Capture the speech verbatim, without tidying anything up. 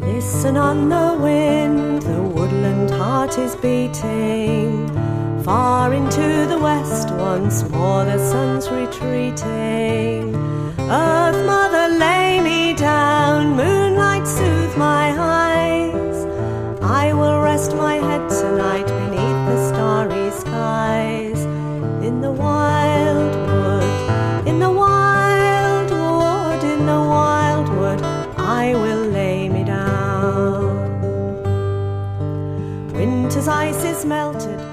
Listen on the wind, the woodland heart is beating. Far into the west once more the sun's retreating. Earth mother, lay me down, moonlight soothe my eyes. I will rest my head tonight beneath the starry skies. In the wild wood, in the wild wood, in the wild wood, I will lay me down. Winter's ice is melted,